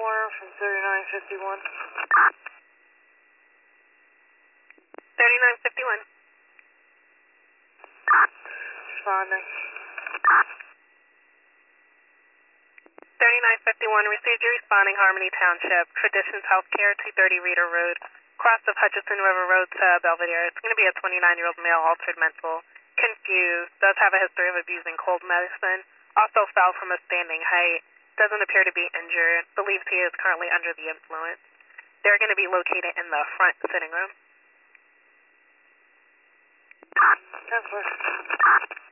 Warner from 3951. 3951. Responding. 3951, received your responding Harmony Township, Traditions Healthcare, 230 Reeder Road, cross of Hutchinson River Road to Belvedere. It's going to be a 29-year-old male, altered mental, confused, does have a history of abusing cold medicine, also fell from a standing height, doesn't appear to be injured, believes he is currently under the influence. They're going to be located in the front sitting room. 10-4.